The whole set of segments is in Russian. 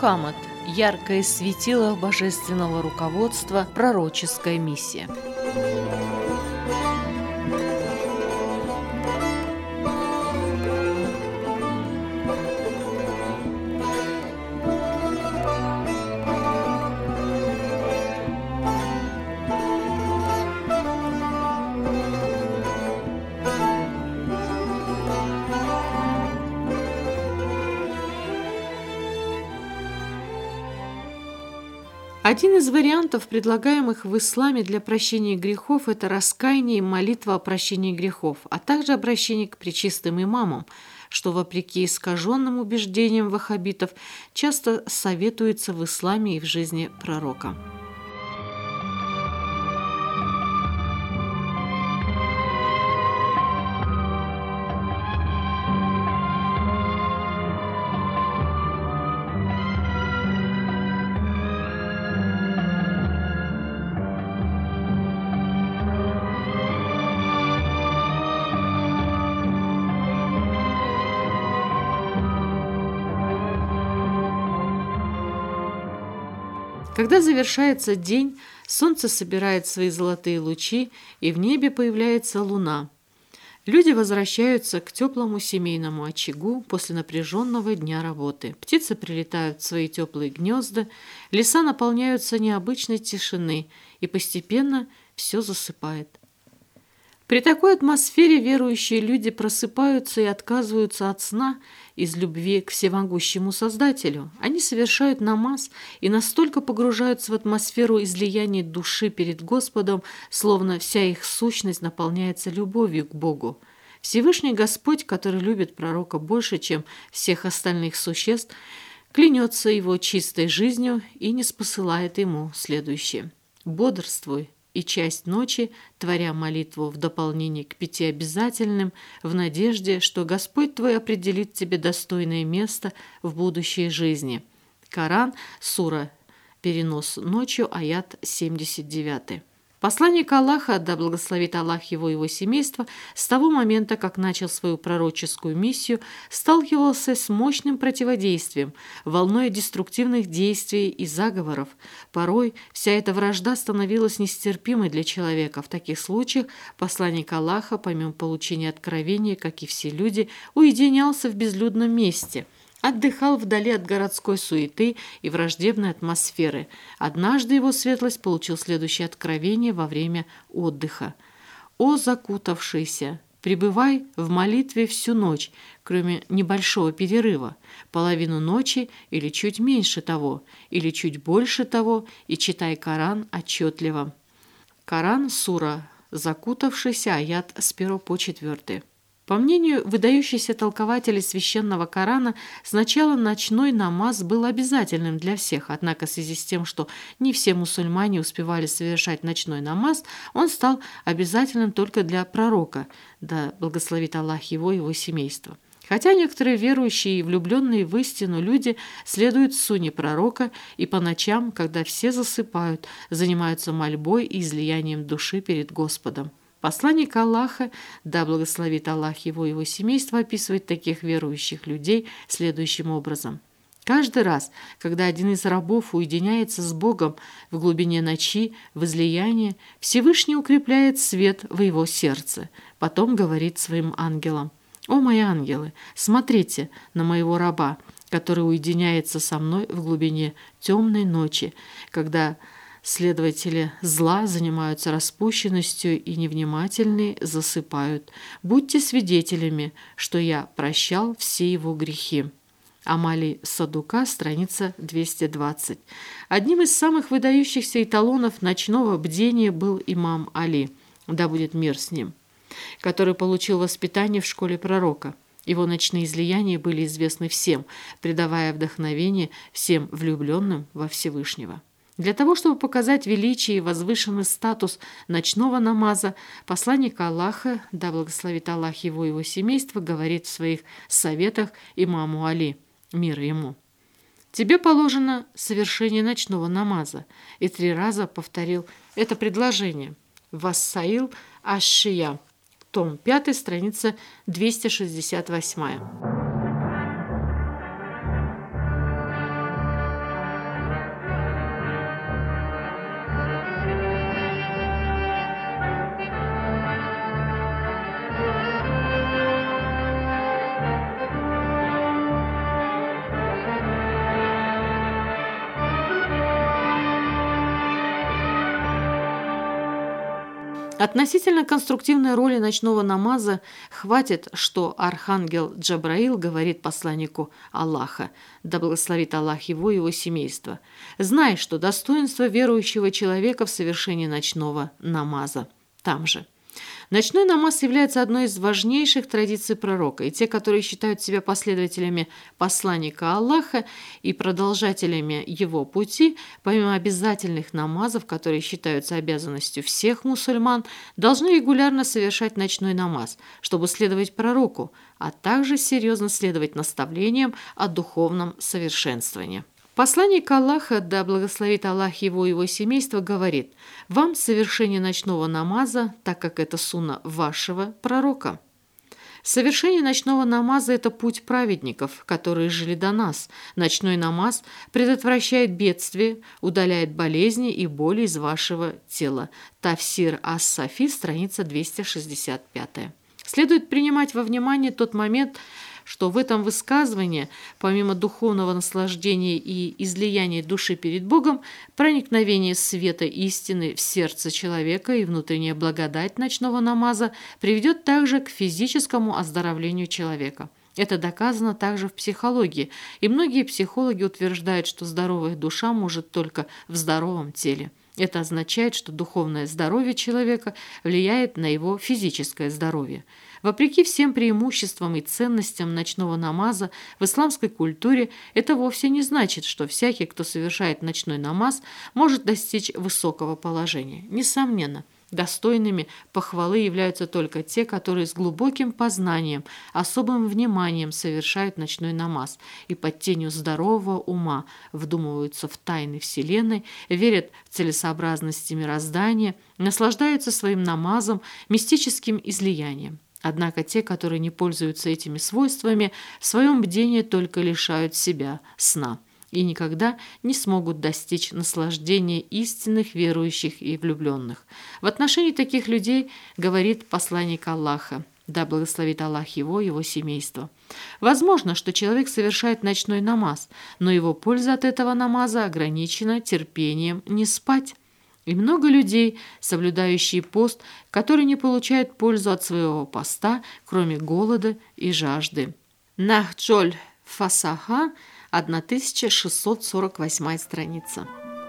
Мухаммад – яркое светило божественного руководства, пророческая миссия. Один из вариантов, предлагаемых в исламе для прощения грехов, это раскаяние и молитва о прощении грехов, а также обращение к пречистым имамам, что, вопреки искаженным убеждениям ваххабитов, часто советуется в исламе и в жизни пророка. Когда завершается день, солнце собирает свои золотые лучи, и в небе появляется луна. Люди возвращаются к теплому семейному очагу после напряженного дня работы. Птицы прилетают в свои теплые гнезда, леса наполняются необычной тишиной, и постепенно все засыпает. При такой атмосфере верующие люди просыпаются и отказываются от сна из любви к всемогущему Создателю. Они совершают намаз и настолько погружаются в атмосферу излияния души перед Господом, словно вся их сущность наполняется любовью к Богу. Всевышний Господь, который любит пророка больше, чем всех остальных существ, клянется его чистой жизнью и ниспосылает ему следующее: «Бодрствуй и часть ночи, творя молитву в дополнение к 5 обязательным, в надежде, что Господь твой определит тебе достойное место в будущей жизни». Коран, сура «Перенос ночью», аят 79. Посланник Аллаха, да благословит Аллах его и его семейство, с того момента, как начал свою пророческую миссию, сталкивался с мощным противодействием, волной деструктивных действий и заговоров. Порой вся эта вражда становилась нестерпимой для человека. В таких случаях посланник Аллаха, помимо получения откровения, как и все люди, уединялся в безлюдном месте, отдыхал вдали от городской суеты и враждебной атмосферы. Однажды его светлость получил следующее откровение во время отдыха: «О закутавшийся, пребывай в молитве всю ночь, кроме небольшого перерыва, половину ночи или чуть меньше того, или чуть больше того, и читай Коран отчетливо». Коран, сура «Закутавшийся», аят с 1 по 4. По мнению выдающихся толкователей священного Корана, сначала ночной намаз был обязательным для всех, однако в связи с тем, что не все мусульмане успевали совершать ночной намаз, он стал обязательным только для пророка, да благословит Аллах его и его семейство. Хотя некоторые верующие и влюбленные в истину люди следуют сунне пророка и по ночам, когда все засыпают, занимаются мольбой и излиянием души перед Господом. Посланник Аллаха, да благословит Аллах его и его семейство, описывает таких верующих людей следующим образом: «Каждый раз, когда один из рабов уединяется с Богом в глубине ночи, в излиянии, Всевышний укрепляет свет в его сердце. Потом говорит своим ангелам: «О мои ангелы, смотрите на моего раба, который уединяется со мной в глубине темной ночи, когда следователи зла занимаются распущенностью и невнимательные засыпают. Будьте свидетелями, что я прощал все его грехи». Амали Садука, страница 220. Одним из самых выдающихся эталонов ночного бдения был имам Али, да будет мир с ним, который получил воспитание в школе пророка. Его ночные излияния были известны всем, придавая вдохновение всем влюбленным во Всевышнего. Для того, чтобы показать величие и возвышенный статус ночного намаза, посланник Аллаха, да благословит Аллах его и его семейство, говорит в своих советах имаму Али, мир ему: «Тебе положено совершение ночного намаза», и 3 раза повторил это предложение. Вассаил аш-Шия, том 5, страница 268. Относительно конструктивной роли ночного намаза хватит, что архангел Джабраил говорит посланнику Аллаха, да благословит Аллах его и его семейство: «Знай, что достоинство верующего человека в совершении ночного намаза». Там же. Ночной намаз является одной из важнейших традиций пророка, и те, которые считают себя последователями посланника Аллаха и продолжателями его пути, помимо обязательных намазов, которые считаются обязанностью всех мусульман, должны регулярно совершать ночной намаз, чтобы следовать пророку, а также серьезно следовать наставлениям о духовном совершенствовании. Посланник Аллаха, да благословит Аллах его и его семейство, говорит: «Вам совершение ночного намаза, так как это сунна вашего пророка». Совершение ночного намаза – это путь праведников, которые жили до нас. Ночной намаз предотвращает бедствия, удаляет болезни и боли из вашего тела. Тафсир ас-Сафи, страница 265. Следует принимать во внимание тот момент, что в этом высказывании, помимо духовного наслаждения и излияния души перед Богом, проникновение света истины в сердце человека и внутренняя благодать ночного намаза приведет также к физическому оздоровлению человека. Это доказано также в психологии, и многие психологи утверждают, что здоровая душа может только в здоровом теле. Это означает, что духовное здоровье человека влияет на его физическое здоровье. Вопреки всем преимуществам и ценностям ночного намаза в исламской культуре, это вовсе не значит, что всякий, кто совершает ночной намаз, может достичь высокого положения. Несомненно, достойными похвалы являются только те, которые с глубоким познанием, особым вниманием совершают ночной намаз и под тенью здорового ума вдумываются в тайны Вселенной, верят в целесообразность мироздания, наслаждаются своим намазом, мистическим излиянием. Однако те, которые не пользуются этими свойствами, в своем бдении только лишают себя сна и никогда не смогут достичь наслаждения истинных верующих и влюбленных. В отношении таких людей говорит посланник Аллаха, да благословит Аллах его и его семейство: возможно, что человек совершает ночной намаз, но его польза от этого намаза ограничена терпением не спать. И много людей, соблюдающие пост, которые не получают пользу от своего поста, кроме голода и жажды. Нахджоль Фасаха, 1648 страница.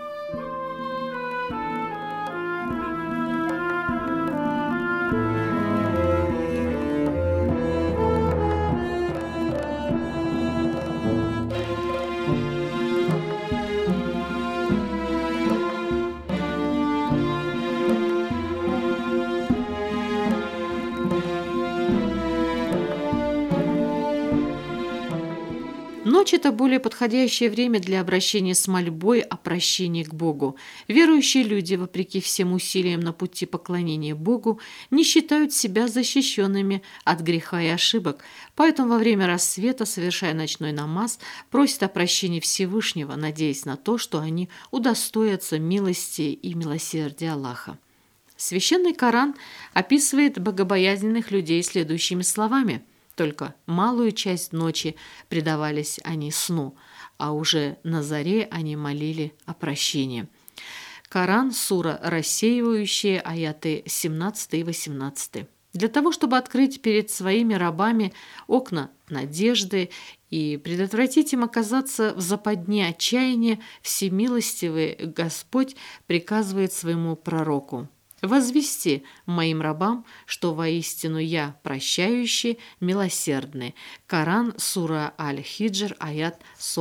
Ночь – это более подходящее время для обращения с мольбой о прощении к Богу. Верующие люди, вопреки всем усилиям на пути поклонения Богу, не считают себя защищенными от греха и ошибок, поэтому во время рассвета, совершая ночной намаз, просят о прощении Всевышнего, надеясь на то, что они удостоятся милости и милосердия Аллаха. Священный Коран описывает богобоязненных людей следующими словами: «Только малую часть ночи предавались они сну, а уже на заре они молили о прощении». Коран, сура «Рассеивающие», аяты 17 и 18. Для того, чтобы открыть перед своими рабами окна надежды и предотвратить им оказаться в западне отчаяния, всемилостивый Господь приказывает своему пророку: «Возвести моим рабам, что воистину я прощающий, милосердный». Коран, сура Аль-Хиджр, аят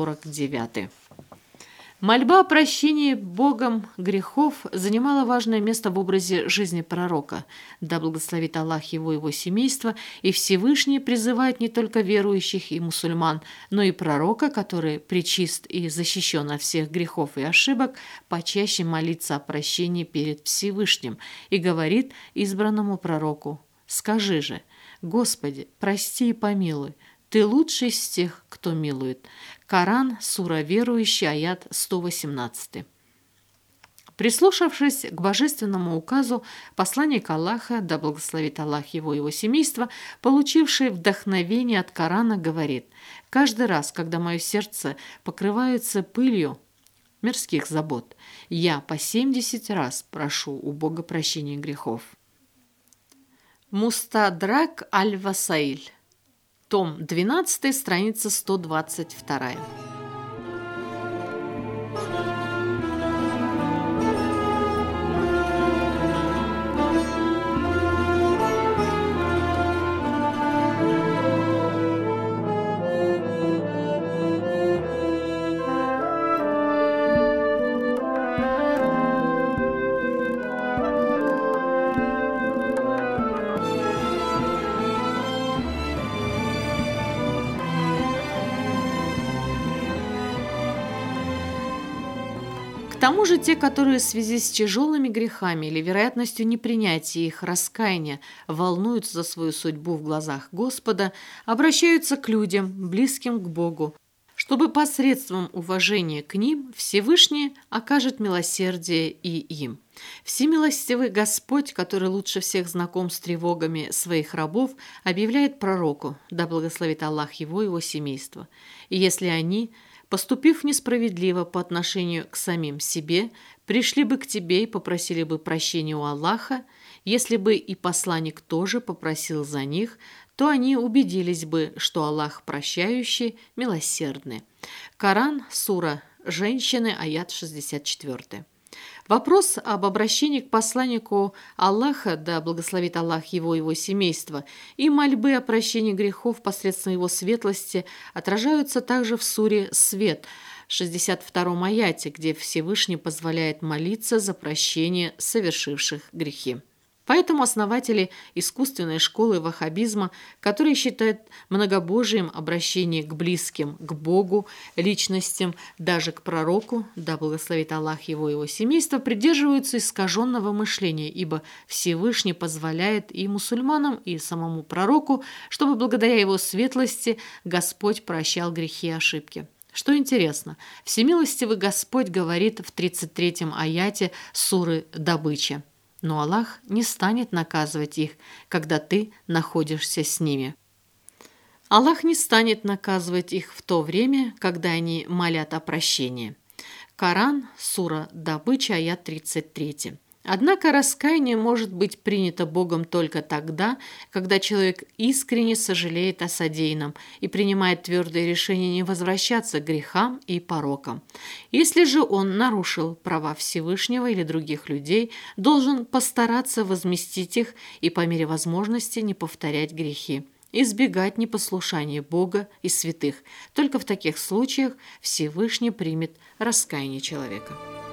49. Мольба о прощении Богом грехов занимала важное место в образе жизни пророка. Да благословит Аллах его и его семейство, и Всевышний призывает не только верующих и мусульман, но и пророка, который пречист и защищен от всех грехов и ошибок, почаще молиться о прощении перед Всевышним, и говорит избранному пророку: «Скажи же: Господи, прости и помилуй, Ты лучший из тех, кто милует». Коран, сура «Верующий», аят 118. Прислушавшись к божественному указу, посланник Аллаха, да благословит Аллах его и его семейство, получивший вдохновение от Корана, говорит: «Каждый раз, когда мое сердце покрывается пылью мирских забот, я по 70 раз прошу у Бога прощения грехов». Мустадрак аль-Васаиль. Том 12, страница 122. К тому же те, которые в связи с тяжелыми грехами или вероятностью непринятия их раскаяния волнуются за свою судьбу в глазах Господа, обращаются к людям, близким к Богу, чтобы посредством уважения к ним Всевышний окажет милосердие и им. Всемилостивый Господь, который лучше всех знаком с тревогами своих рабов, объявляет пророку, да благословит Аллах его и его семейство. И если они, поступив несправедливо по отношению к самим себе, пришли бы к тебе и попросили бы прощения у Аллаха, если бы и посланник тоже попросил за них, то они убедились бы, что Аллах прощающий, милосердный. Коран, сура «Женщины», аят 64. Вопрос об обращении к посланнику Аллаха, да благословит Аллах его и его семейство, и мольбы о прощении грехов посредством его светлости отражаются также в суре «Свет», 62-м аяте, где Всевышний позволяет молиться за прощение совершивших грехи. Поэтому основатели искусственной школы ваххабизма, которые считают многобожием обращение к близким, к Богу, личностям, даже к пророку, да благословит Аллах его и его семейство, придерживаются искаженного мышления, ибо Всевышний позволяет и мусульманам, и самому пророку, чтобы благодаря его светлости Господь прощал грехи и ошибки. Что интересно, Всемилостивый Господь говорит в 33-м аяте суры «Добыча». Но Аллах не станет наказывать их, когда ты находишься с ними. Аллах не станет наказывать их в то время, когда они молят о прощении. Коран, сура «Добыча», аят 33. Однако раскаяние может быть принято Богом только тогда, когда человек искренне сожалеет о содеянном и принимает твердое решение не возвращаться к грехам и порокам. Если же он нарушил права Всевышнего или других людей, должен постараться возместить их и по мере возможности не повторять грехи, избегать непослушания Бога и святых. Только в таких случаях Всевышний примет раскаяние человека.